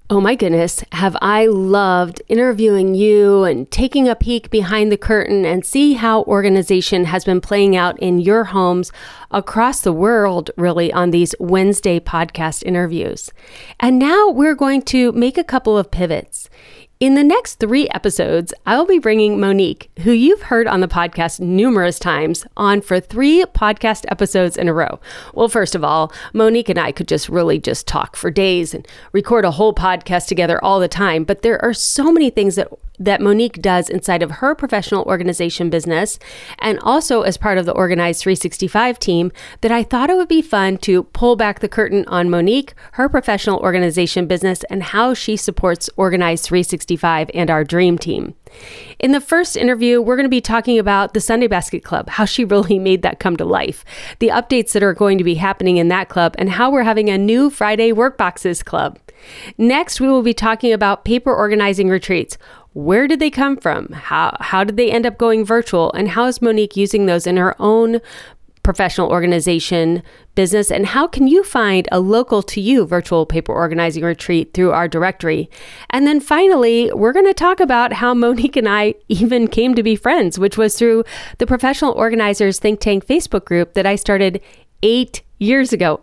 Oh my goodness, have I loved interviewing you and taking a peek behind the curtain and see how organization has been playing out in your homes across the world, really, on these Wednesday podcast interviews. And now we're going to make a couple of pivots. In the next 3 episodes, I'll be bringing Monique, who you've heard on the podcast numerous times, on for 3 podcast episodes in a row. Well, first of all, Monique and I could just talk for days and record a whole podcast together all the time. But there are so many things that Monique does inside of her professional organization business and also as part of the Organize 365 team that I thought it would be fun to pull back the curtain on Monique, her professional organization business, and how she supports Organize 365 and our dream team. In the first interview, we're going to be talking about the Sunday Basket Club, how she really made that come to life, the updates that are going to be happening in that club, and how we're having a new Friday Workboxes Club. Next, we will be talking about paper organizing retreats. Where did they come from? How did they end up going virtual? And how is Monique using those in her own professional organization business? And how can you find a local to you virtual paper organizing retreat through our directory? And then finally, we're going to talk about how Monique and I even came to be friends, which was through the Professional Organizers Think Tank Facebook group that I started 8 years ago.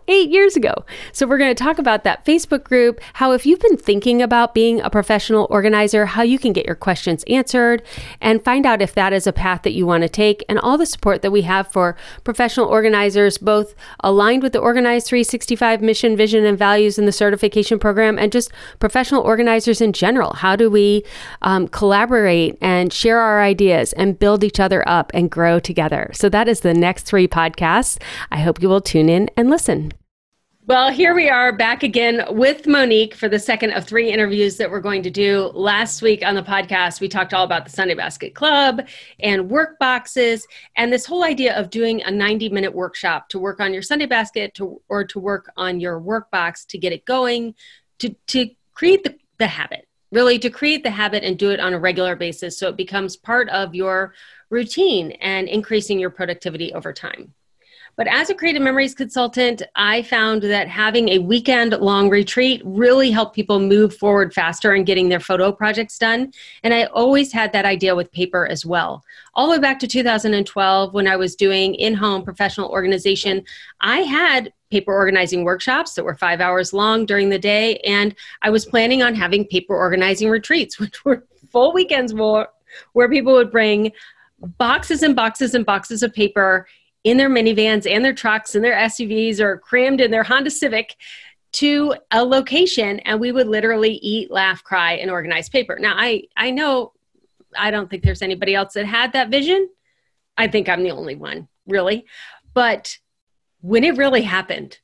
So we're going to talk about that Facebook group, how if you've been thinking about being a professional organizer, how you can get your questions answered and find out if that is a path that you want to take, and all the support that we have for professional organizers, both aligned with the Organize 365 mission, vision, and values in the certification program, and just professional organizers in general. How do we collaborate and share our ideas and build each other up and grow together? So that is the next 3 podcasts. I hope you will tune in and listen. Well, here we are back again with Monique for the second of 3 interviews that we're going to do. Last week on the podcast, we talked all about the Sunday Basket Club and work boxes and this whole idea of doing a 90-minute workshop to work on your Sunday basket or to work on your work box to get it going, to create the habit, really to create the habit and do it on a regular basis so it becomes part of your routine and increasing your productivity over time. But as a Creative Memories consultant, I found that having a weekend-long retreat really helped people move forward faster in getting their photo projects done. And I always had that idea with paper as well. All the way back to 2012, when I was doing in-home professional organization, I had paper organizing workshops that were 5 hours long during the day. And I was planning on having paper organizing retreats, which were full weekends where people would bring boxes and boxes and boxes of paper in their minivans and their trucks and their SUVs or crammed in their Honda Civic to a location, and we would literally eat, laugh, cry, and organize paper. Now, I know I don't think there's anybody else that had that vision. I think I'm the only one, really. But when it really happened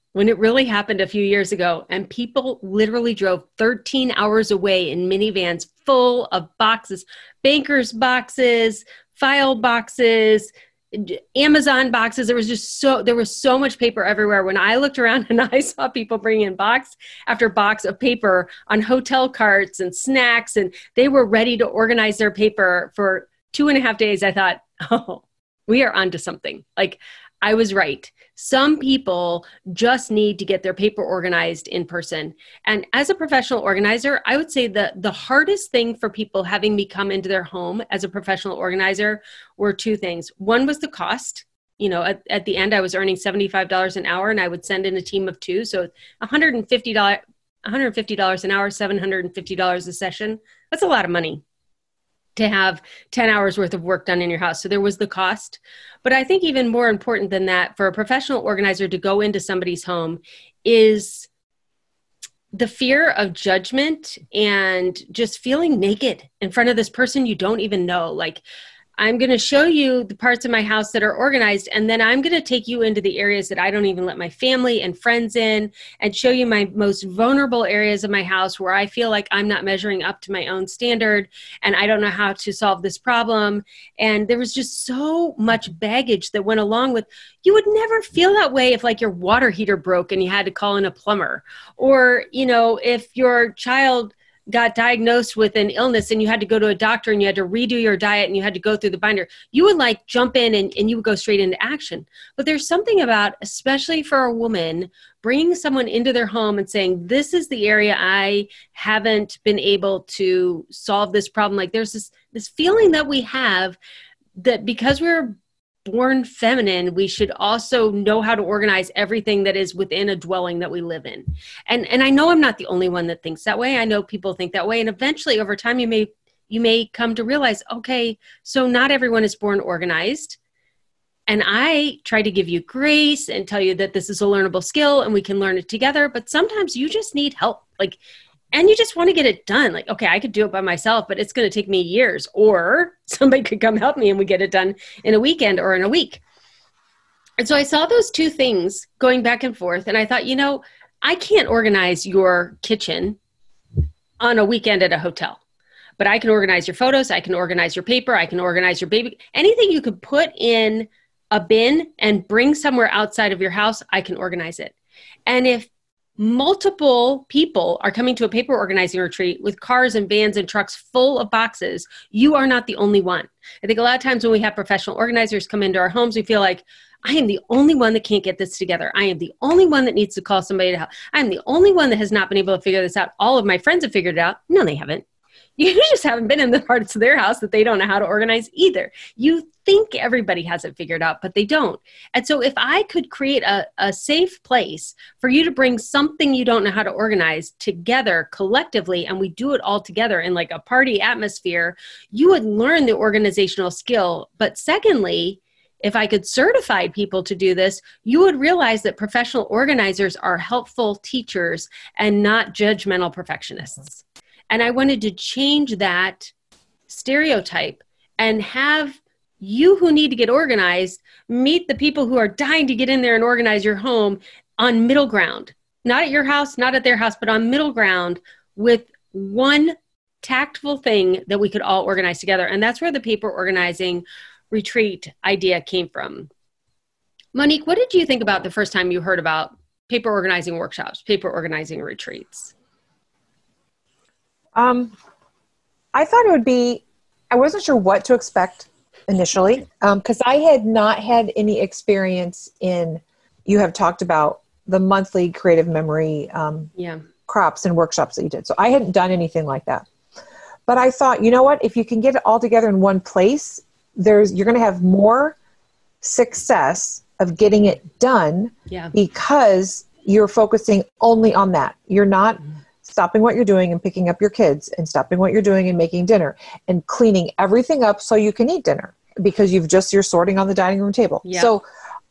a few years ago, and people literally drove 13 hours away in minivans full of boxes, bankers boxes, file boxes, Amazon boxes. There was so much paper everywhere. When I looked around and I saw people bring in box after box of paper on hotel carts and snacks, and they were ready to organize their paper for 2.5 days, I thought, oh, we are onto something. Like, I was right. Some people just need to get their paper organized in person. And as a professional organizer, I would say the hardest thing for people having me come into their home as a professional organizer were 2 things. One was the cost. You know, at the end, I was earning $75 an hour, and I would send in a team of 2. So $150 an hour, $750 a session. That's a lot of money to have 10 hours worth of work done in your house. So there was the cost. But I think even more important than that, for a professional organizer to go into somebody's home is the fear of judgment and just feeling naked in front of this person you don't even know. Like, I'm going to show you the parts of my house that are organized, and then I'm going to take you into the areas that I don't even let my family and friends in, and show you my most vulnerable areas of my house where I feel like I'm not measuring up to my own standard and I don't know how to solve this problem. And there was just so much baggage that went along with, you would never feel that way if like your water heater broke and you had to call in a plumber, or, you know, if your child got diagnosed with an illness and you had to go to a doctor and you had to redo your diet and you had to go through the binder, you would like jump in and you would go straight into action. But there's something about, especially for a woman, bringing someone into their home and saying, this is the area I haven't been able to solve this problem. Like there's this feeling that we have that because we're born feminine, we should also know how to organize everything that is within a dwelling that we live in. And I know I'm not the only one that thinks that way. I know people think that way. And eventually over time, you may come to realize, okay, so not everyone is born organized. And I try to give you grace and tell you that this is a learnable skill and we can learn it together. But sometimes you just need help. And you just want to get it done. Like, okay, I could do it by myself, but it's going to take me years. Or somebody could come help me and we get it done in a weekend or in a week. And so I saw those two things going back and forth. And I thought, I can't organize your kitchen on a weekend at a hotel. But I can organize your photos. I can organize your paper. I can organize your baby. Anything you could put in a bin and bring somewhere outside of your house, I can organize it. And if multiple people are coming to a paper organizing retreat with cars and vans and trucks full of boxes, you are not the only one. I think a lot of times when we have professional organizers come into our homes, we feel like, I am the only one that can't get this together. I am the only one that needs to call somebody to help. I'm the only one that has not been able to figure this out. All of my friends have figured it out. No, they haven't. You just haven't been in the parts of their house that they don't know how to organize either. You think everybody has it figured out, but they don't. And so if I could create a safe place for you to bring something you don't know how to organize together collectively, and we do it all together in like a party atmosphere, you would learn the organizational skill. But secondly, if I could certify people to do this, you would realize that professional organizers are helpful teachers and not judgmental perfectionists. And I wanted to change that stereotype and have you who need to get organized meet the people who are dying to get in there and organize your home on middle ground. Not at your house, not at their house, but on middle ground with one tactful thing that we could all organize together. And that's where the paper organizing retreat idea came from. Monique, what did you think about the first time you heard about paper organizing workshops, paper organizing retreats? I thought it would be, I wasn't sure what to expect initially, because I had not had any experience in, you have talked about the monthly creative memory crops and workshops that you did. So I hadn't done anything like that. But I thought, you know what, if you can get it all together in one place, you're going to have more success of getting it done because you're focusing only on that. You're not stopping what you're doing and picking up your kids and stopping what you're doing and making dinner and cleaning everything up so you can eat dinner because you're sorting on the dining room table. Yep. So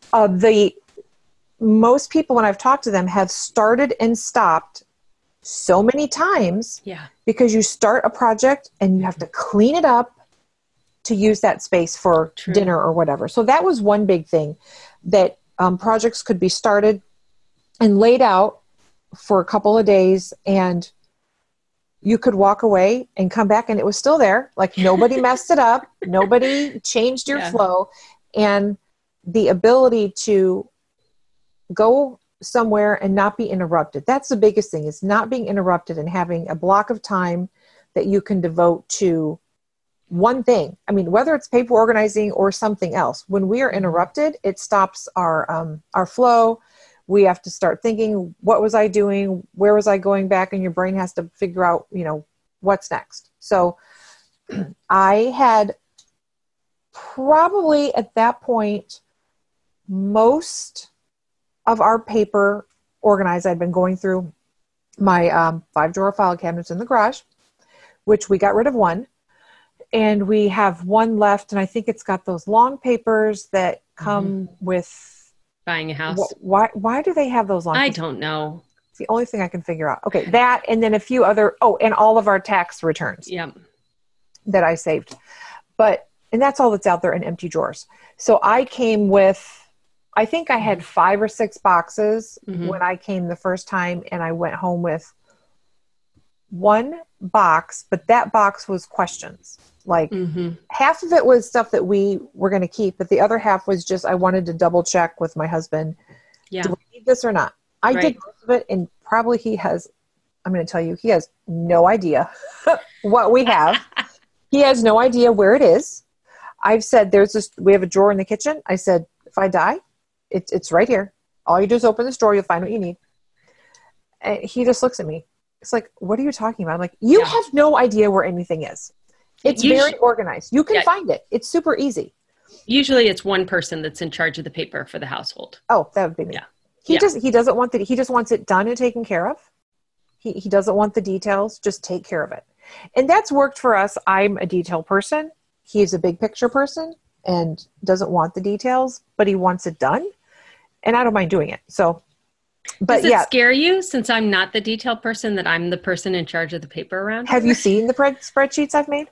most people, when I've talked to them, have started and stopped so many times because you start a project and you have to clean it up to use that space for dinner or whatever. So that was one big thing, that projects could be started and laid out for a couple of days and you could walk away and come back and it was still there. Like nobody messed it up. Nobody changed your flow, and the ability to go somewhere and not be interrupted. That's the biggest thing, is not being interrupted and having a block of time that you can devote to one thing. I mean, whether it's paper organizing or something else, when we are interrupted, it stops our flow. We have to start thinking, what was I doing? Where was I going back? And your brain has to figure out, what's next. So I had probably at that point, most of our paper organized. I'd been going through my 5-drawer file cabinets in the garage, which we got rid of one. And we have one left. And I think it's got those long papers that come with buying a house. Why do they have those long papers? I don't know. It's the only thing I can figure out. Okay, that, and then a few other, and all of our tax returns that I saved. And that's all that's out there in empty drawers. So I came with, I think I had 5 or 6 boxes when I came the first time, and I went home with one box, but that box was questions. Like half of it was stuff that we were going to keep, but the other half was just, I wanted to double check with my husband. Do we need this or not? I did most of it, and probably he has I'm going to tell you, he has no idea what we have. He has no idea where it is. I've said, we have a drawer in the kitchen. I said, if I die, it's right here. All you do is open this drawer. You'll find what you need. And he just looks at me. It's like, what are you talking about? I'm like, you have no idea where anything is. It's very organized. You can find it. It's super easy. Usually it's one person that's in charge of the paper for the household. Oh, that would be me. Yeah. He doesn't want he just wants it done and taken care of. He doesn't want the details, just take care of it. And that's worked for us. I'm a detail person. He's a big picture person and doesn't want the details, but he wants it done. And I don't mind doing it. So, but does it scare you, since I'm not the detail person, that I'm the person in charge of the paper around here? Have you seen the spreadsheets I've made?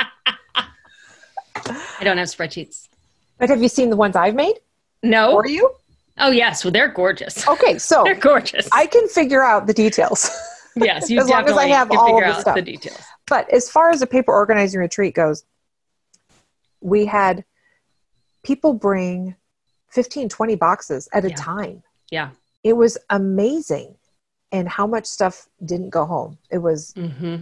I don't have spreadsheets. But have you seen the ones I've made? No. For you? Oh, yes. Well, they're gorgeous. Okay, so they're gorgeous. I can figure out the details. Yes, you as long as I have all of the stuff. The details. But as far as the paper organizing retreat goes, we had people bring 15, 20 boxes at a time. Yeah. It was amazing. And how much stuff didn't go home. It was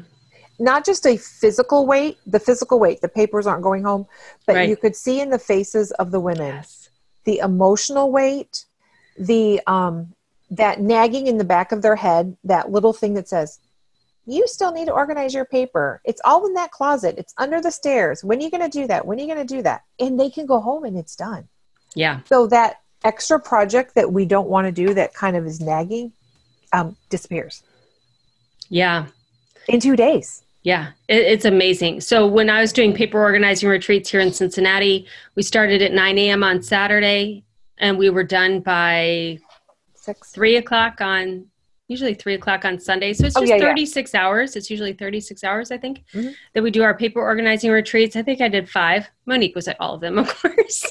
not just a physical weight, the papers aren't going home, but you could see in the faces of the women, the emotional weight, the that nagging in the back of their head, that little thing that says, you still need to organize your paper. It's all in that closet. It's under the stairs. When are you going to do that? When are you going to do that? And they can go home and it's done. Yeah. So that extra project that we don't want to do that kind of is nagging disappears. Yeah. In 2 days. Yeah, it's amazing. So when I was doing paper organizing retreats here in Cincinnati, we started at 9 a.m. on Saturday and we were done by 3 o'clock usually 3 o'clock on Sunday. So it's just 36 hours. It's usually 36 hours, I think, that we do our paper organizing retreats. I think I did 5. Monique was at all of them, of course,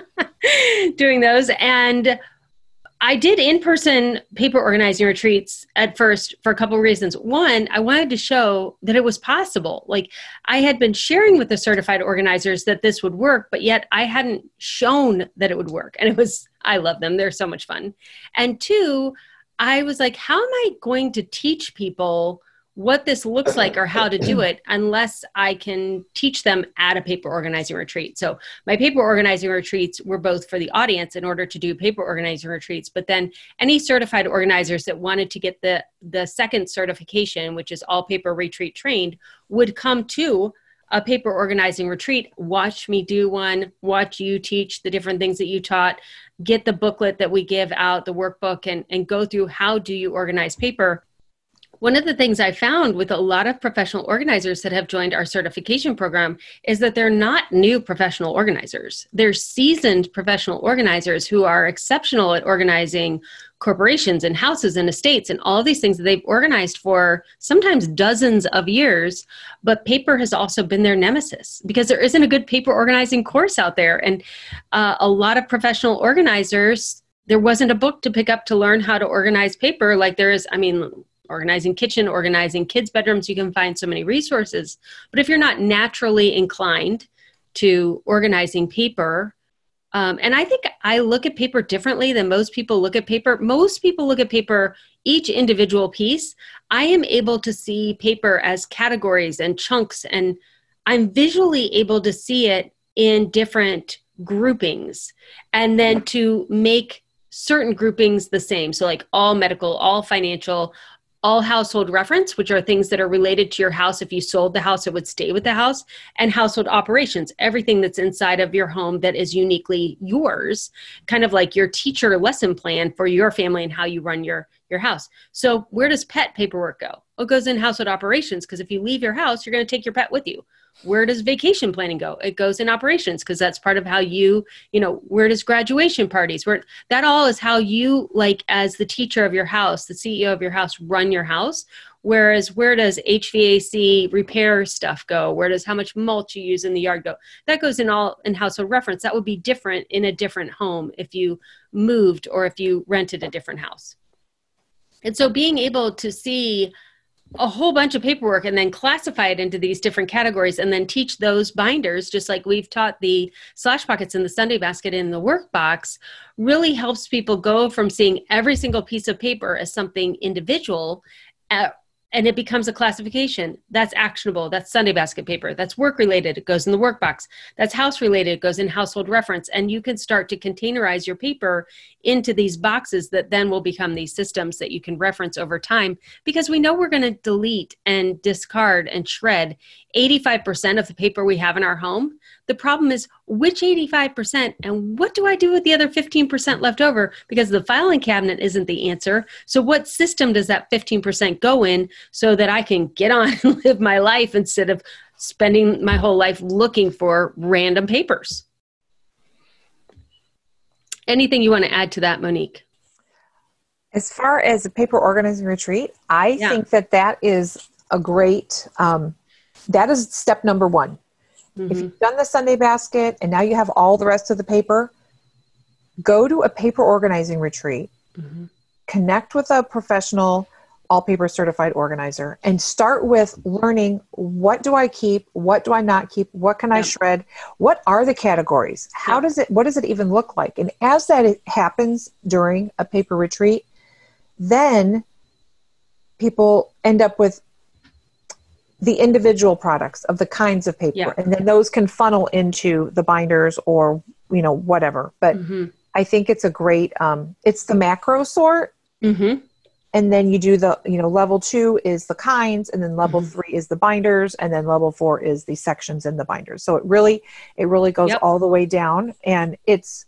doing those. And I did in-person paper organizing retreats at first for a couple of reasons. One, I wanted to show that it was possible. Like, I had been sharing with the certified organizers that this would work, but yet I hadn't shown that it would work. And I love them. They're so much fun. And 2, I was like, how am I going to teach people what this looks like or how to do it unless I can teach them at a paper organizing retreat? So my paper organizing retreats were both for the audience in order to do paper organizing retreats, but then any certified organizers that wanted to get the second certification, which is all paper retreat trained, would come to a paper organizing retreat, watch me do one, watch you teach the different things that you taught, get the booklet that we give out, the workbook, and go through how do you organize paper. One of the things I found with a lot of professional organizers that have joined our certification program is that they're not new professional organizers. They're seasoned professional organizers who are exceptional at organizing corporations and houses and estates and all of these things that they've organized for sometimes dozens of years. But paper has also been their nemesis because there isn't a good paper organizing course out there. And a lot of professional organizers, there wasn't a book to pick up to learn how to organize paper like there is, organizing kitchen, organizing kids' bedrooms. You can find so many resources. But if you're not naturally inclined to organizing paper, and I think I look at paper differently than most people look at paper. Most people look at paper, each individual piece. I am able to see paper as categories and chunks, and I'm visually able to see it in different groupings, and then to make certain groupings the same. So like all medical, all financial, all household reference, which are things that are related to your house. If you sold the house, it would stay with the house. And household operations, everything that's inside of your home that is uniquely yours, kind of like your teacher lesson plan for your family and how you run your house. So where does pet paperwork go? It goes in household operations, because if you leave your house, you're going to take your pet with you. Where does vacation planning go? It goes in operations, because that's part of how where does graduation parties, that all is how you, like, as the teacher of your house, the CEO of your house, run your house. Whereas where does HVAC repair stuff go? Where does how much mulch you use in the yard go? That goes in household reference. That would be different in a different home if you moved or if you rented a different house. And so being able to see a whole bunch of paperwork and then classify it into these different categories and then teach those binders, just like we've taught the slash pockets in the Sunday basket in the workbox, really helps people go from seeing every single piece of paper as something individual and it becomes a classification. That's actionable. That's Sunday basket paper. That's work related. It goes in the work box. That's house related. It goes in household reference. And you can start to containerize your paper into these boxes that then will become these systems that you can reference over time, because we know we're going to delete and discard and shred 85% of the paper we have in our home. The problem is which 85% and what do I do with the other 15% left over? Because the filing cabinet isn't the answer. So what system does that 15% go in so that I can get on and live my life instead of spending my whole life looking for random papers? Anything you want to add to that, Monique? As far as a paper organizing retreat, I think that is a great, that is step number one. Mm-hmm. If you've done the Sunday basket and now you have all the rest of the paper, go to a paper organizing retreat, connect with a professional, all paper certified organizer, and start with learning, what do I keep? What do I not keep? What can I shred? What are the categories? What does it even look like? And as that happens during a paper retreat, then people end up with the individual products of the kinds of paper. And then those can funnel into the binders or, whatever. But I think it's a great, it's the macro sort. And then you do the, level 2 is the kinds, and then level 3 is the binders, and then level 4 is the sections in the binders. So it really goes all the way down, and it's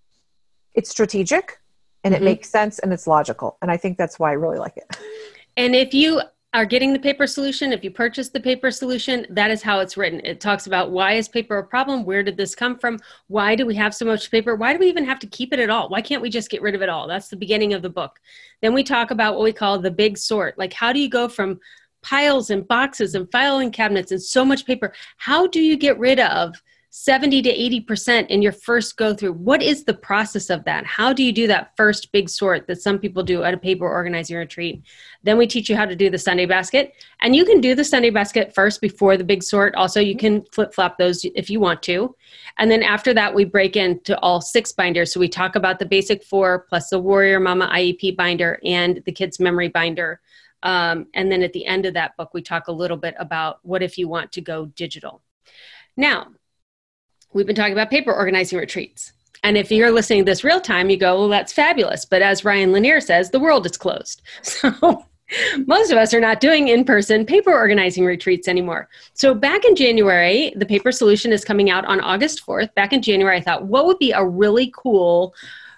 strategic, and it makes sense, and it's logical. And I think that's why I really like it. And if you are getting the paper solution, if you purchase the paper solution, that is how it's written. It talks about, why is paper a problem? Where did this come from? Why do we have so much paper? Why do we even have to keep it at all? Why can't we just get rid of it all? That's the beginning of the book. Then we talk about what we call the big sort. Like, how do you go from piles and boxes and filing cabinets and so much paper? How do you get rid of 70 to 80% in your first go through? What is the process of that? How do you do that first big sort that some people do at a paper organizing retreat? Then we teach you how to do the Sunday basket, and you can do the Sunday basket first before the big sort. Also, you can flip-flop those if you want to. And then after that, we break into all 6 binders. So we talk about the basic 4 plus the Warrior Mama IEP binder and the Kids Memory binder. And then at the end of that book, we talk a little bit about what if you want to go digital. Now, we've been talking about paper organizing retreats. And if you're listening to this real time, you go, well, that's fabulous. But as Ryan Lanier says, the world is closed. So most of us are not doing in-person paper organizing retreats anymore. So back in January, the Paper Solution is coming out on August 4th. Back in January, I thought, what would be a really cool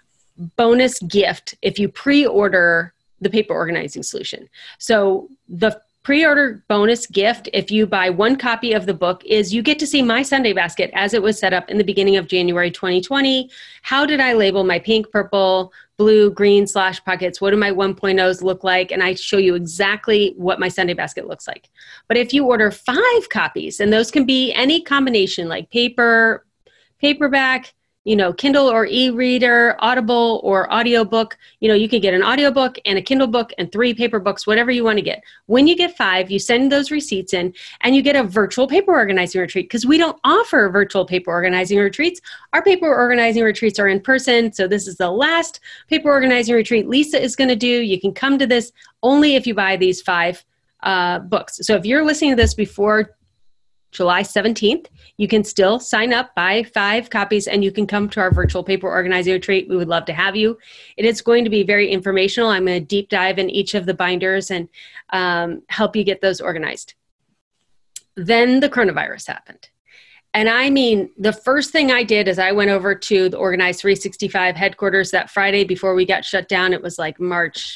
bonus gift if you pre-order the Paper Organizing Solution? So the pre-order bonus gift, if you buy 1 copy of the book, is you get to see my Sunday basket as it was set up in the beginning of January 2020. How did I label my pink, purple, blue, green / pockets? What do my 1.0s look like? And I show you exactly what my Sunday basket looks like. But if you order 5 copies, and those can be any combination, like paper, paperback, Kindle or e-reader, Audible or audiobook, you can get an audiobook and a Kindle book and 3 paper books, whatever you want to get. When you get 5, you send those receipts in and you get a virtual paper organizing retreat, because we don't offer virtual paper organizing retreats. Our paper organizing retreats are in person. So this is the last paper organizing retreat Lisa is going to do. You can come to this only if you buy these 5 books. So if you're listening to this before July 17th, you can still sign up, buy 5 copies, and you can come to our virtual paper organizing retreat. We would love to have you. It is going to be very informational. I'm going to deep dive in each of the binders and help you get those organized. Then the coronavirus happened. And I mean, the first thing I did is I went over to the Organize 365 headquarters that Friday before we got shut down. It was like March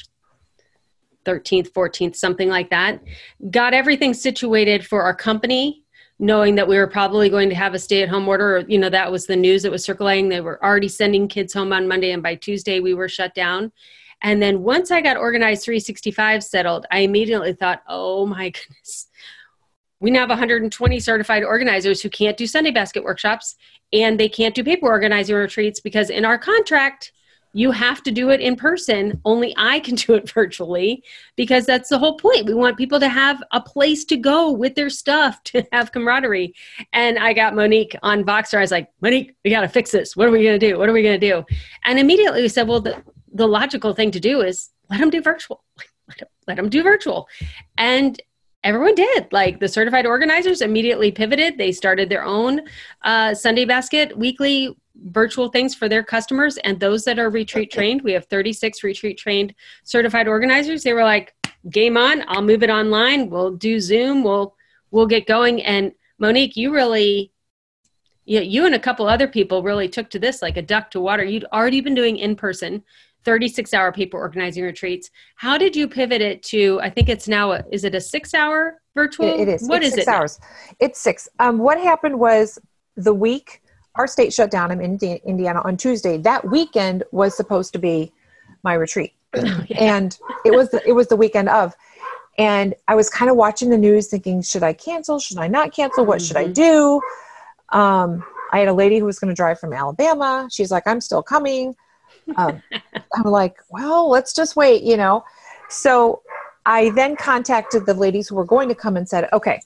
13th, 14th, something like that. Got everything situated for our company, knowing that we were probably going to have a stay-at-home order. That was the news that was circulating. They were already sending kids home on Monday, and by Tuesday we were shut down. And then once I got Organized 365 settled, I immediately thought, oh my goodness, we now have 120 certified organizers who can't do Sunday basket workshops, and they can't do paper organizing retreats because in our contract, you have to do it in person. Only I can do it virtually, because that's the whole point. We want people to have a place to go with their stuff, to have camaraderie. And I got Monique on Voxer. I was like, Monique, we got to fix this. What are we going to do? What are we going to do? And immediately we said, well, the logical thing to do is let them do virtual. let them do virtual. And everyone did. Like the certified organizers immediately pivoted. They started their own Sunday Basket weekly virtual things for their customers. And those that are retreat trained, we have 36 retreat trained certified organizers. They were like, game on, I'll move it online. We'll do Zoom. We'll get going. And Monique, you and a couple other people really took to this like a duck to water. You'd already been doing in-person 36-hour paper organizing retreats. How did you pivot it to, I think it's now, is it a 6-hour virtual? It is. What it's is 6 it? hours. It's 6. What happened was the week our state shut down in Indiana on Tuesday, that weekend was supposed to be my retreat. And it was the weekend of, and I was kind of watching the news thinking, should I cancel? Should I not cancel? What should I do? I had a lady who was going to drive from Alabama. She's like, I'm still coming. I'm like, well, let's just wait, So I then contacted the ladies who were going to come and said, okay,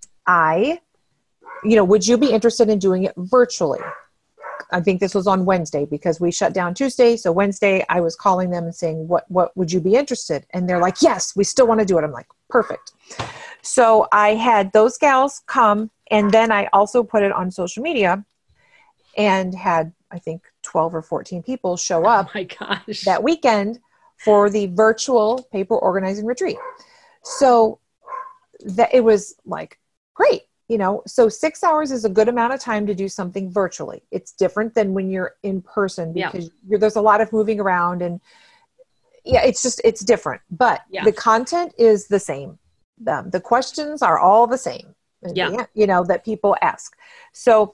would you be interested in doing it virtually? I think this was on Wednesday because we shut down Tuesday. So Wednesday I was calling them and saying, what would you be interested? And they're like, yes, we still want to do it. I'm like, perfect. So I had those gals come, and then I also put it on social media and had, I think, 12 or 14 people show up that weekend for the virtual paper organizing retreat. So that it was like, great. So 6 hours is a good amount of time to do something virtually. It's different than when you're in person because there's a lot of moving around and it's different, but the content is the same. The questions are all the same, that people ask. So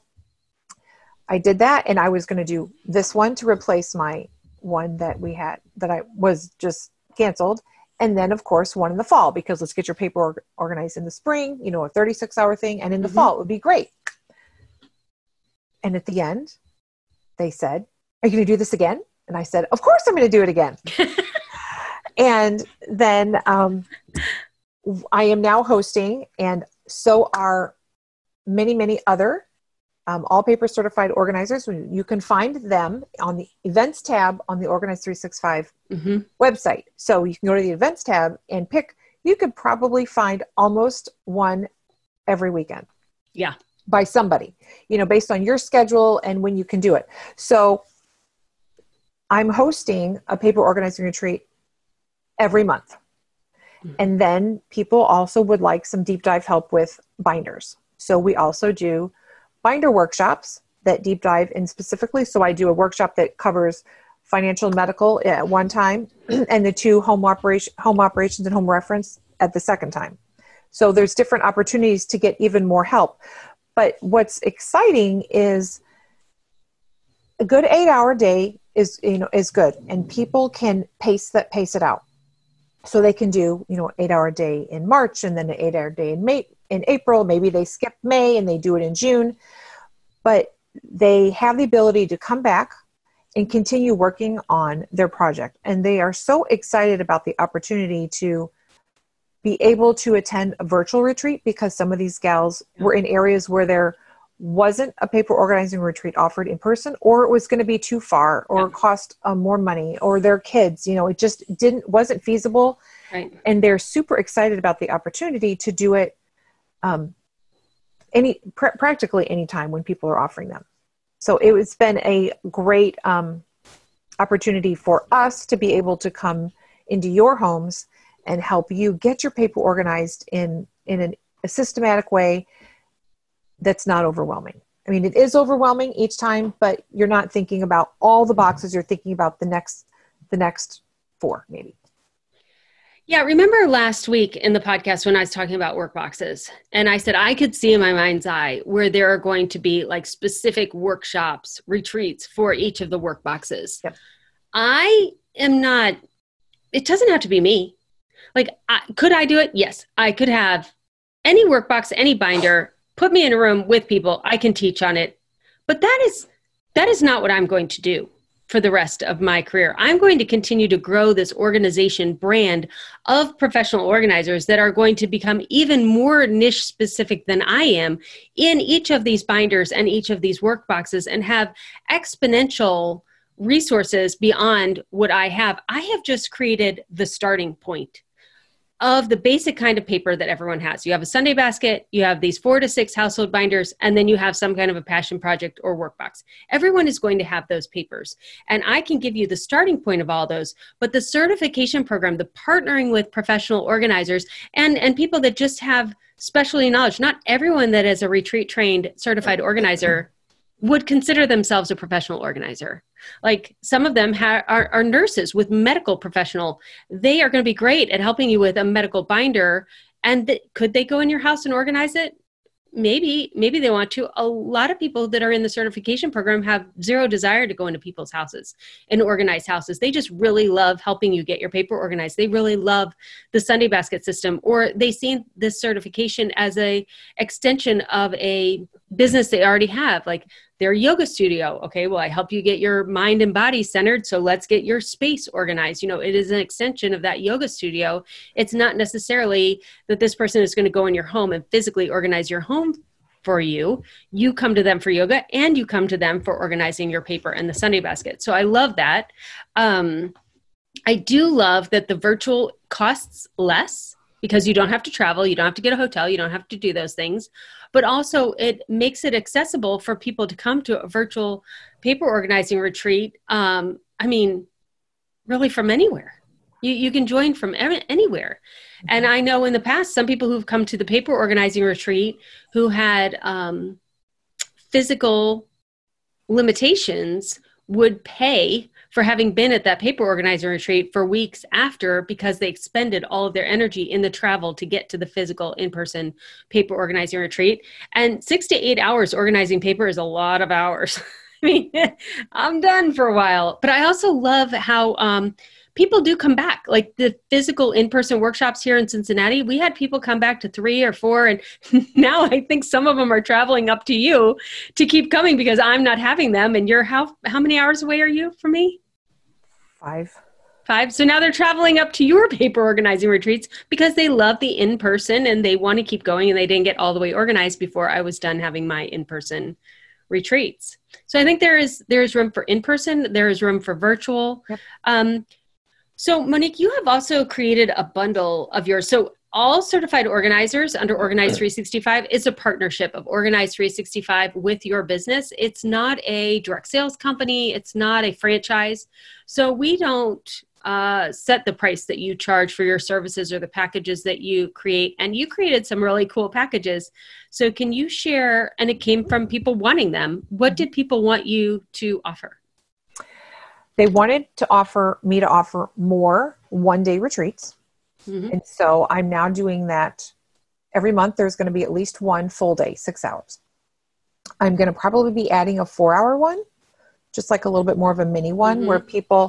I did that, and I was going to do this one to replace my one that we had that I was just canceled. And then, of course, one in the fall, because let's get your paper organized in the spring, a 36-hour thing. And in the fall, it would be great. And at the end, they said, are you going to do this again? And I said, of course I'm going to do it again. And then I am now hosting, and so are many, many other all paper certified organizers. You can find them on the events tab on the Organize 365 website. So you can go to the events tab and pick. You could probably find almost one every weekend. Yeah. By somebody, based on your schedule and when you can do it. So I'm hosting a paper organizing retreat every month. And then people also would like some deep dive help with binders. So we also do binder workshops that deep dive in specifically. So I do a workshop that covers financial and medical at one time, and the two home operations and home reference at the second time. So there's different opportunities to get even more help. But what's exciting is a good 8-hour day is good, and people can pace it out. So they can do, 8-hour day in March, and then an 8-hour day in April. Maybe they skip May and they do it in June, but they have the ability to come back and continue working on their project. And they are so excited about the opportunity to be able to attend a virtual retreat, because some of these gals were in areas where there wasn't a paper organizing retreat offered in person, or it was going to be too far, or cost more money, or their kids, it just wasn't feasible. Right. And they're super excited about the opportunity to do it practically any time when people are offering them. So it's been a great opportunity for us to be able to come into your homes and help you get your paper organized in a systematic way that's not overwhelming. I mean, it is overwhelming each time, but you're not thinking about all the boxes. You're thinking about the next 4 maybe. Yeah. Remember last week in the podcast when I was talking about work boxes, and I said, I could see in my mind's eye where there are going to be like specific workshops, retreats for each of the work boxes. Yep. I am not, it doesn't have to be me. Like, could I do it? Yes. I could have any workbox, any binder, put me in a room with people. I can teach on it. But that is not what I'm going to do for the rest of my career. I'm going to continue to grow this organization brand of professional organizers that are going to become even more niche specific than I am in each of these binders and each of these workboxes, and have exponential resources beyond what I have. I have just created the starting point. of the basic kind of paper that everyone has. You have a Sunday basket, you have these 4 to 6 household binders, and then you have some kind of a passion project or workbox. Everyone is going to have those papers. And I can give you the starting point of all those, but the certification program, the partnering with professional organizers and people that just have specialty knowledge, not everyone that is a retreat trained certified organizer would consider themselves a professional organizer. Like some of them are nurses with medical professional. They are going to be great at helping you with a medical binder. And could they go in your house and organize it? Maybe they want to. A lot of people that are in the certification program have zero desire to go into people's houses and organize houses. They just really love helping you get your paper organized. They really love the Sunday basket system, or they see this certification as a extension of a business they already have, like their yoga studio. Okay, well, I help you get your mind and body centered, so let's get your space organized. You know, it is an extension of that yoga studio. It's not necessarily that this person is going to go in your home and physically organize your home for you. You come to them for yoga and you come to them for organizing your paper and the Sunday basket. So I love that. I do love that the virtual costs less because you don't have to travel. You don't have to get a hotel. You don't have to do those things. But also it makes it accessible for people to come to a virtual paper organizing retreat. I mean, really from anywhere. You can join from anywhere. And I know in the past, some people who've come to the paper organizing retreat who had physical limitations would pay for having been at that paper organizing retreat for weeks after, because they expended all of their energy in the travel to get to the physical in-person paper organizing retreat. And 6 to 8 hours organizing paper is a lot of hours. I mean, I'm done for a while. But I also love how people do come back. Like the physical in-person workshops here in Cincinnati, we had people come back to 3 or 4. And now I think some of them are traveling up to you to keep coming because I'm not having them. And you're how many hours away are you from me? 5. So now they're traveling up to your paper organizing retreats because they love the in-person and they want to keep going, and they didn't get all the way organized before I was done having my in-person retreats. So I think there is room for in-person, there is room for virtual. Yep. So Monique, you have also created a bundle of yours. So all certified organizers under Organize 365 is a partnership of Organize 365 with your business. It's not a direct sales company. It's not a franchise. So we don't set the price that you charge for your services or the packages that you create. And you created some really cool packages. So can you share, and it came from people wanting them, what did people want you to offer? They wanted me to offer more one-day retreats. Mm-hmm. And so I'm now doing that every month. There's going to be at least one full day, 6 hours. I'm going to probably be adding a 4-hour one, just like a little bit more of a mini one where people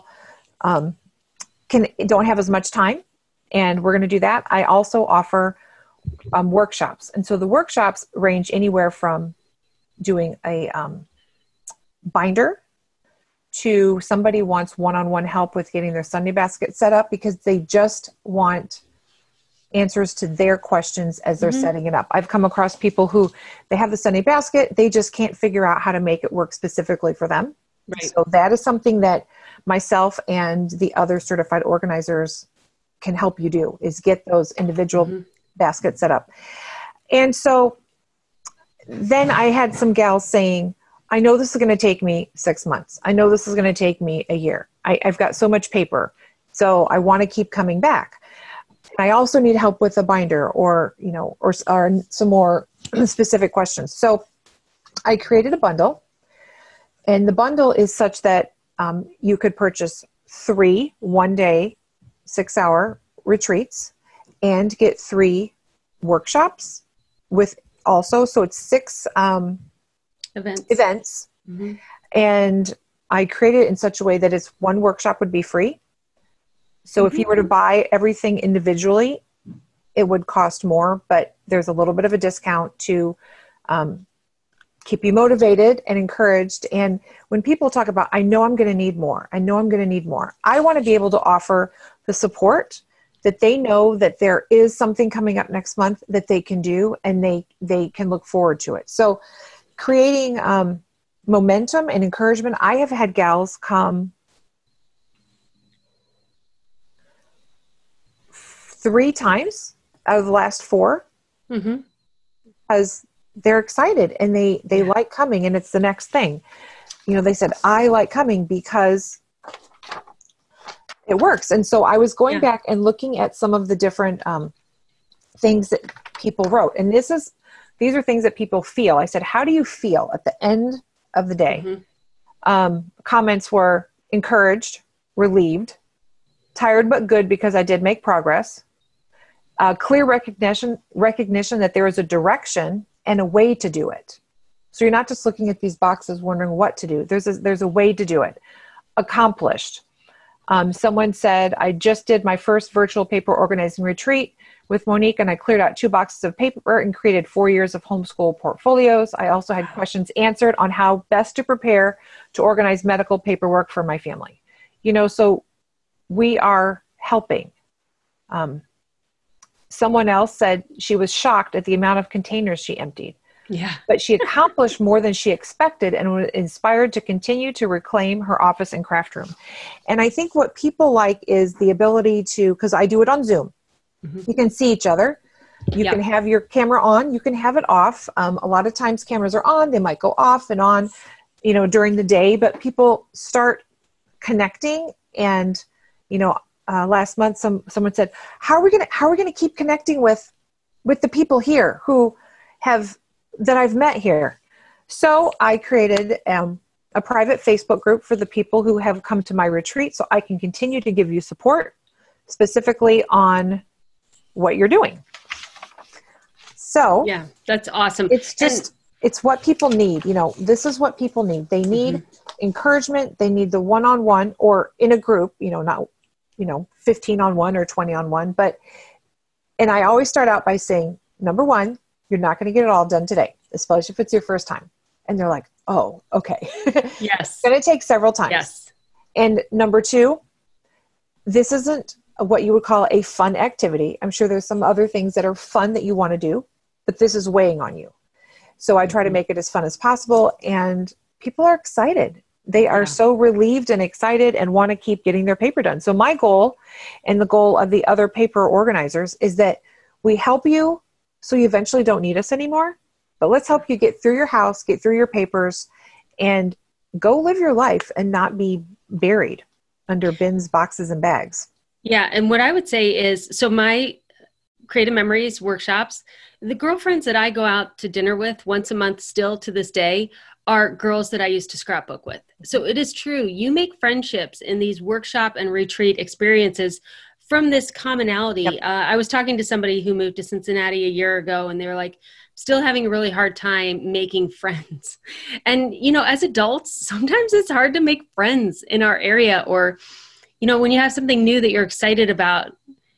don't have as much time. And we're going to do that. I also offer workshops. And so the workshops range anywhere from doing a binder to somebody wants one-on-one help with getting their Sunday basket set up because they just want answers to their questions as they're setting it up. I've come across people who they have the Sunday basket, they just can't figure out how to make it work specifically for them. Right. So that is something that myself and the other certified organizers can help you do, is get those individual baskets set up. And so then I had some gals saying, I know this is going to take me 6 months. I know this is going to take me a year. I've got so much paper, so I want to keep coming back. I also need help with a binder or some more specific questions. So I created a bundle, and the bundle is such that you could purchase 3 one-day 6-hour retreats and get 3 workshops with also, so it's 6 events. And I created it in such a way that it's one workshop would be free. So if you were to buy everything individually, it would cost more, but there's a little bit of a discount to keep you motivated and encouraged. And when people talk about, I know I'm going to need more, I want to be able to offer the support that they know that there is something coming up next month that they can do, and they can look forward to it. So creating momentum and encouragement. I have had gals come 3 times out of the last 4, because they're excited and they like coming, and it's the next thing. They said, I like coming because it works. And so I was going back and looking at some of the different things that people wrote. And these are things that people feel. I said, how do you feel at the end of the day? Comments were encouraged, relieved, tired but good because I did make progress, clear recognition that there is a direction and a way to do it. So you're not just looking at these boxes wondering what to do. There's a way to do it. Accomplished. Someone said, I just did my first virtual paper organizing retreat with Monique, and I cleared out 2 boxes of paper and created 4 years of homeschool portfolios. I also had questions answered on how best to prepare to organize medical paperwork for my family. So we are helping. Someone else said she was shocked at the amount of containers she emptied. Yeah. But she accomplished more than she expected and was inspired to continue to reclaim her office and craft room. And I think what people like is the ability to, because I do it on Zoom, you can see each other. You can have your camera on, you can have it off. A lot of times cameras are on, they might go off and on, during the day, but people start connecting. And, last month, someone said, how are we going to keep connecting with the people here that I've met here? So I created a private Facebook group for the people who have come to my retreat, so I can continue to give you support specifically on what you're doing. So yeah, that's awesome. It's what people need. This is what people need. They need encouragement. They need the one-on-one or in a group, not, 15 on 1 or 20 on 1. And I always start out by saying, number 1, you're not going to get it all done today, especially if it's your first time. And they're like, oh, okay. Yes. It's going to take several times. Yes. And number 2, this isn't what you would call a fun activity. I'm sure there's some other things that are fun that you want to do, but this is weighing on you. So I try to make it as fun as possible, and people are excited. They are so relieved and excited and want to keep getting their paper done. So my goal, and the goal of the other paper organizers, is that we help you so you eventually don't need us anymore, but let's help you get through your house, get through your papers, and go live your life and not be buried under bins, boxes, and bags. Yeah. And what I would say is, so my Creative Memories workshops, the girlfriends that I go out to dinner with once a month still to this day are girls that I used to scrapbook with. So it is true. You make friendships in these workshop and retreat experiences from this commonality. Yep. I was talking to somebody who moved to Cincinnati a year ago, and they were like, still having a really hard time making friends. And, as adults, sometimes it's hard to make friends in our area, or, when you have something new that you're excited about,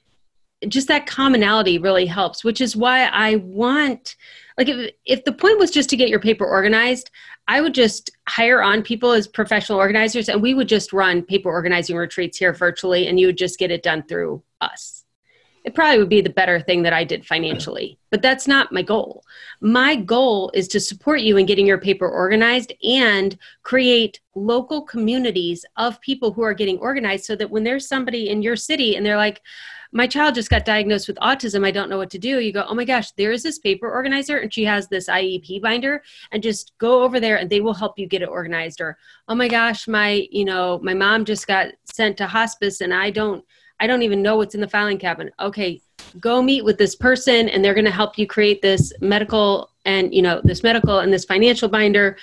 just that commonality really helps, which is why I want, if the point was just to get your paper organized, I would just hire on people as professional organizers, and we would just run paper organizing retreats here virtually, and you would just get it done through us. It probably would be the better thing that I did financially, but that's not my goal. My goal is to support you in getting your paper organized and create local communities of people who are getting organized, so that when there's somebody in your city and they're like, my child just got diagnosed with autism, I don't know what to do. You go, oh my gosh, there is this paper organizer and she has this IEP binder, and just go over there and they will help you get it organized. Or, oh my gosh, my mom just got sent to hospice and I don't even know what's in the filing cabinet. Okay, go meet with this person and they're going to help you create this medical and this financial binder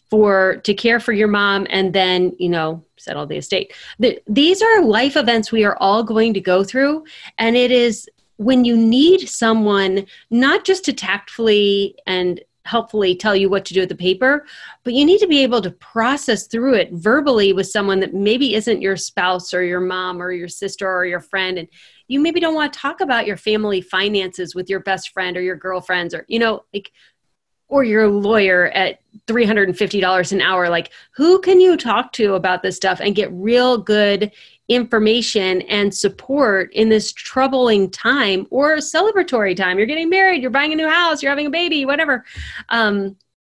to care for your mom, and then, settle the estate. These are life events we are all going to go through. And it is when you need someone, not just to tactfully and helpfully tell you what to do with the paper, but you need to be able to process through it verbally with someone that maybe isn't your spouse or your mom or your sister or your friend. And you maybe don't want to talk about your family finances with your best friend or your girlfriends, or, or your lawyer at $350 an hour. Who can you talk to about this stuff and get real good information and support in this troubling time or celebratory time? You're getting married, you're buying a new house, you're having a baby, whatever.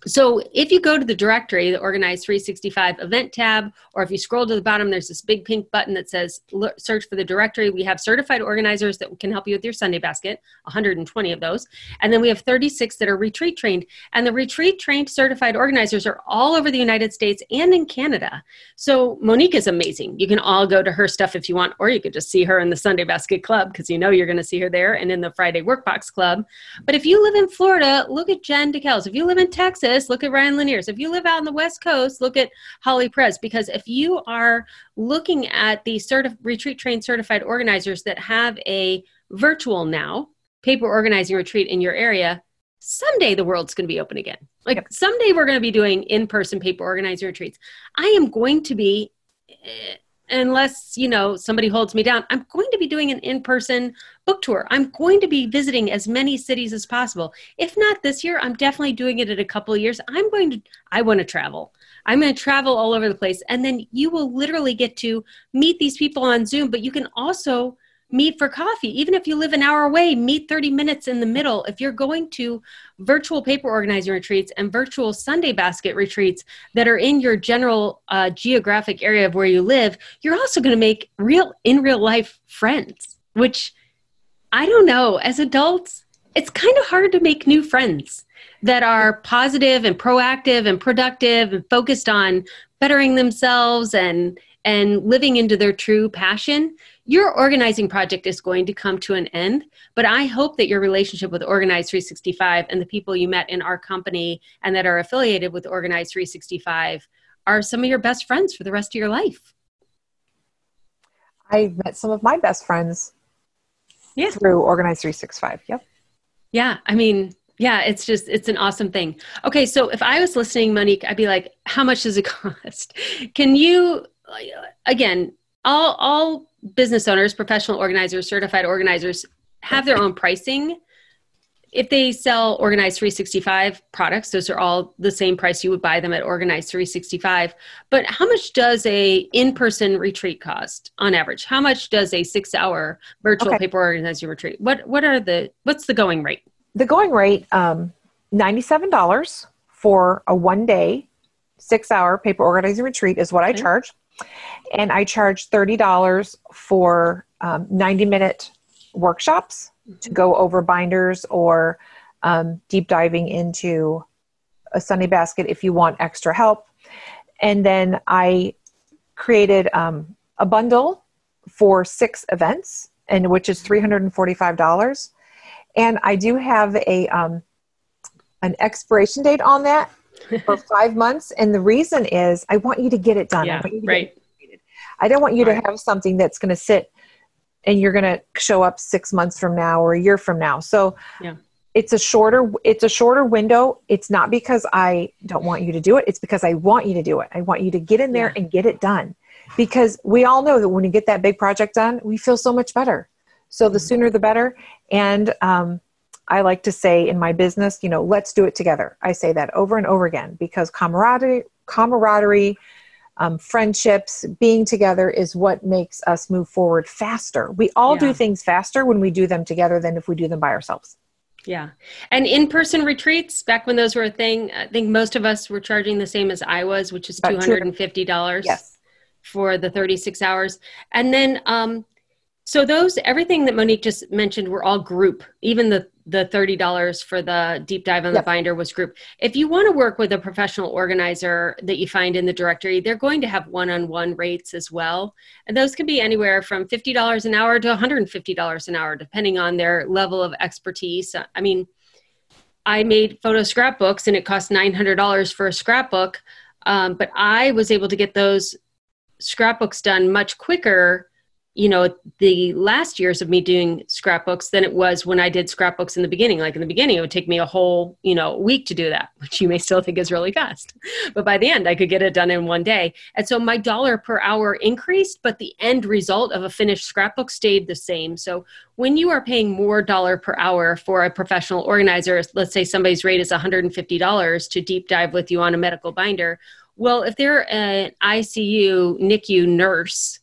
So if you go to the directory, the Organize 365 event tab, or if you scroll to the bottom, there's this big pink button that says search for the directory. We have certified organizers that can help you with your Sunday basket, 120 of those. And then we have 36 that are retreat trained. And the retreat trained certified organizers are all over the United States and in Canada. So Monique is amazing. You can all go to her stuff if you want, or you could just see her in the Sunday Basket Club because you know you're going to see her there, and in the Friday Workbox Club. But if you live in Florida, look at Jen DeKels. If you live in Texas, look at Ryan Laniers. If you live out on the West Coast, look at Holly Perez, because if you are looking at the retreat trained certified organizers that have a virtual now paper organizing retreat in your area, someday the world's going to be open again. Like someday we're going to be doing in-person paper organizing retreats. I am going to be, unless, somebody holds me down, I'm going to be doing an in-person book tour. I'm going to be visiting as many cities as possible. If not this year, I'm definitely doing it in a couple of years. I want to travel. I'm going to travel all over the place. And then you will literally get to meet these people on Zoom, but you can also meet for coffee. Even if you live an hour away, meet 30 minutes in the middle. If you're going to virtual paper organizing retreats and virtual Sunday basket retreats that are in your general geographic area of where you live, you're also going to make in real life friends, which I don't know. As adults, it's kind of hard to make new friends that are positive and proactive and productive and focused on bettering themselves and living into their true passion. Your organizing project is going to come to an end, but I hope that your relationship with Organize 365 and the people you met in our company and that are affiliated with Organize 365 are some of your best friends for the rest of your life. I met some of my best friends through Organize 365. Yep. Yeah. I mean, yeah, it's an awesome thing. Okay. So if I was listening, Monique, I'd be like, how much does it cost? Can you, again, all business owners, professional organizers, certified organizers have their own pricing. If they sell Organize 365 products, those are all the same price you would buy them at Organize 365. But how much does a in-person retreat cost on average? How much does a 6-hour virtual paper organizing retreat? What's the going rate? The going rate, $97 for a 1-day, 6-hour paper organizing retreat is what I charge. And I charge $30 for 90-minute workshops to go over binders or deep diving into a Sunday basket if you want extra help. And then I created a bundle for 6 events, and which is $345. And I do have an expiration date on that for 5 months. And the reason is I want you to get it done. Yeah, right. I don't want you to have something that's going to sit and you're going to show up 6 months from now or a year from now. So it's a shorter window. It's not because I don't want you to do it. It's because I want you to do it. I want you to get in there and get it done, because we all know that when you get that big project done, we feel so much better. So the sooner the better. And I like to say in my business, let's do it together. I say that over and over again, because camaraderie, friendships, being together is what makes us move forward faster. We all do things faster when we do them together than if we do them by ourselves. Yeah. And in-person retreats, back when those were a thing, I think most of us were charging the same as I was, which is $250 for the 36 hours. And then, so everything that Monique just mentioned were all group. Even the $30 for the deep dive on the binder was group. If you want to work with a professional organizer that you find in the directory, they're going to have one-on-one rates as well. And those can be anywhere from $50 an hour to $150 an hour, depending on their level of expertise. I mean, I made photo scrapbooks and it cost $900 for a scrapbook. But I was able to get those scrapbooks done much quicker the last years of me doing scrapbooks than it was when I did scrapbooks in the beginning. Like in the beginning, it would take me a whole, week to do that, which you may still think is really fast. But by the end, I could get it done in one day. And so my dollar per hour increased, but the end result of a finished scrapbook stayed the same. So when you are paying more dollar per hour for a professional organizer, let's say somebody's rate is $150 to deep dive with you on a medical binder. Well, if they're an ICU, NICU nurse,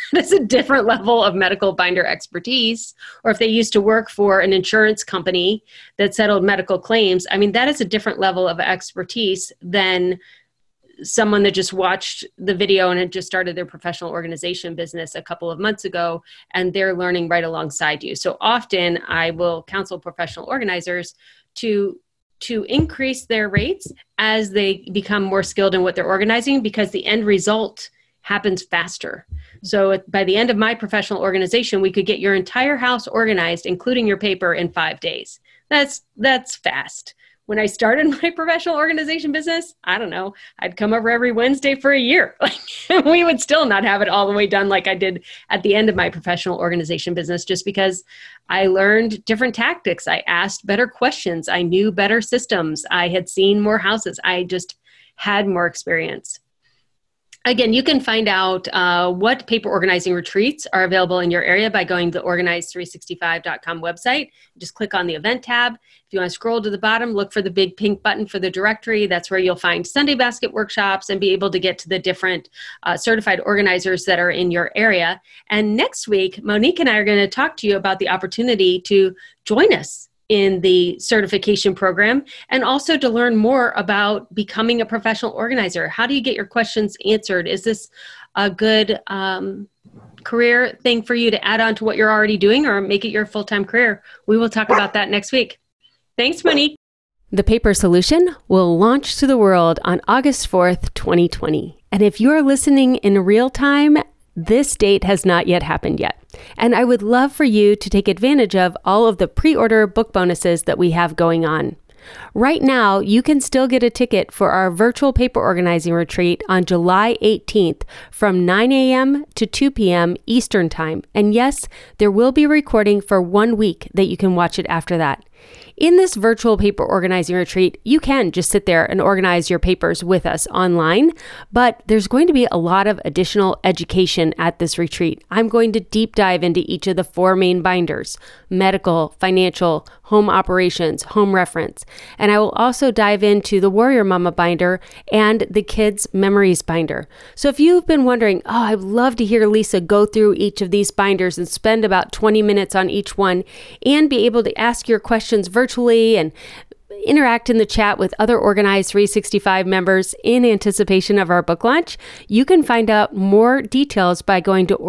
is a different level of medical binder expertise. Or if they used to work for an insurance company that settled medical claims, I mean, that is a different level of expertise than someone that just watched the video and had just started their professional organization business a couple of months ago, and they're learning right alongside you. So often I will counsel professional organizers to increase their rates as they become more skilled in what they're organizing, because the end result happens faster. So by the end of my professional organization, we could get your entire house organized, including your paper, in 5 days. That's fast. When I started my professional organization business, I don't know, I'd come over every Wednesday for a year. We would still not have it all the way done like I did at the end of my professional organization business, just because I learned different tactics. I asked better questions. I knew better systems. I had seen more houses. I just had more experience. Again, you can find out what paper organizing retreats are available in your area by going to the organize365.com website. Just click on the event tab. If you want to scroll to the bottom, look for the big pink button for the directory. That's where you'll find Sunday basket workshops and be able to get to the different certified organizers that are in your area. And next week, Monique and I are going to talk to you about the opportunity to join us in the certification program, and also to learn more about becoming a professional organizer. How do you get your questions answered? Is this a good career thing for you to add on to what you're already doing, or make it your full-time career? We will talk about that next week. Thanks, Monique. The Paper Solution will launch to the world on August 4th, 2020. And if you're listening in real time, this date has not yet happened yet. And I would love for you to take advantage of all of the pre-order book bonuses that we have going on. Right now, you can still get a ticket for our virtual paper organizing retreat on July 18th from 9 a.m. to 2 p.m. Eastern Time. And yes, there will be a recording for 1 week that you can watch it after that. In this virtual paper organizing retreat, you can just sit there and organize your papers with us online, but there's going to be a lot of additional education at this retreat. I'm going to deep dive into each of the 4 main binders: medical, financial, home operations, home reference. And I will also dive into the Warrior Mama binder and the Kids Memories binder. So if you've been wondering, I'd love to hear Lisa go through each of these binders and spend about 20 minutes on each one and be able to ask your questions virtually and interact in the chat with other Organize 365 members in anticipation of our book launch, you can find out more details by going to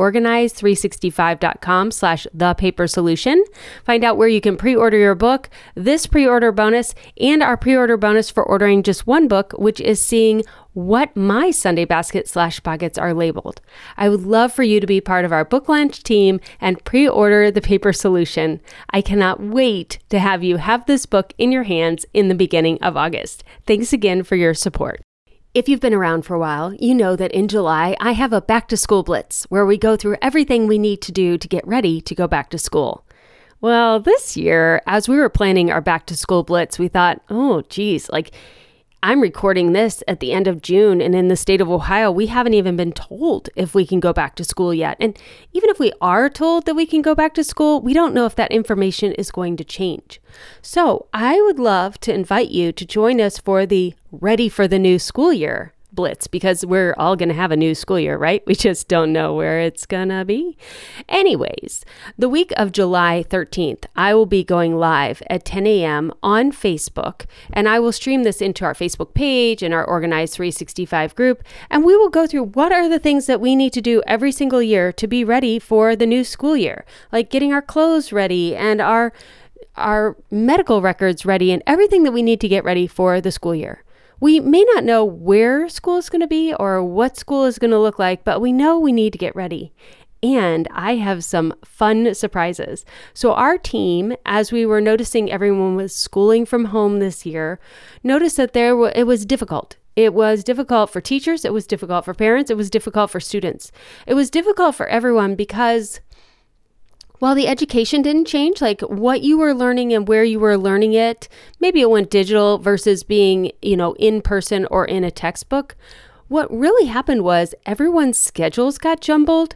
organize365.com/thepapersolution. Find out where you can pre-order your book, this pre-order bonus, and our pre-order bonus for ordering just one book, which is seeing what my Sunday basket/pockets are labeled. I would love for you to be part of our book launch team and pre-order The Paper Solution. I cannot wait to have you have this book in your hands in the beginning of August. Thanks again for your support. If you've been around for a while, you know that in July, I have a back to school blitz where we go through everything we need to do to get ready to go back to school. Well, this year, as we were planning our back to school blitz, we thought, I'm recording this at the end of June, and in the state of Ohio, we haven't even been told if we can go back to school yet. And even if we are told that we can go back to school, we don't know if that information is going to change. So I would love to invite you to join us for the Ready for the New School Year blitz, because we're all going to have a new school year, right? We just don't know where it's going to be. Anyways, the week of July 13th, I will be going live at 10 a.m. on Facebook, and I will stream this into our Facebook page and our Organize 365 group, and we will go through what are the things that we need to do every single year to be ready for the new school year, like getting our clothes ready and our medical records ready and everything that we need to get ready for the school year. We may not know where school is going to be or what school is going to look like, but we know we need to get ready. And I have some fun surprises. So our team, as we were noticing everyone was schooling from home this year, noticed that it was difficult. It was difficult for teachers. It was difficult for parents. It was difficult for students. It was difficult for everyone because while the education didn't change, like what you were learning and where you were learning it, maybe it went digital versus being, in person or in a textbook. What really happened was everyone's schedules got jumbled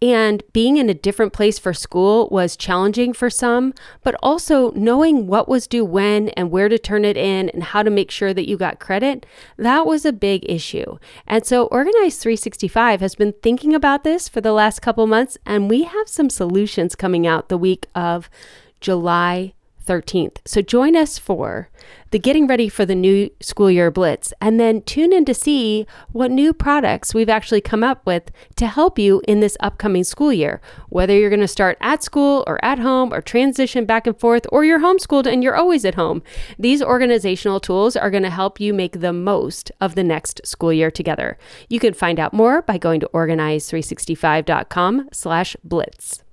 And being in a different place for school was challenging for some, but also knowing what was due when and where to turn it in and how to make sure that you got credit, that was a big issue. And so Organize 365 has been thinking about this for the last couple months, and we have some solutions coming out the week of July 13th. So join us for the Getting Ready for the New School Year Blitz, and then tune in to see what new products we've actually come up with to help you in this upcoming school year. Whether you're going to start at school or at home or transition back and forth, or you're homeschooled and you're always at home, these organizational tools are going to help you make the most of the next school year together. You can find out more by going to organize365.com/blitz.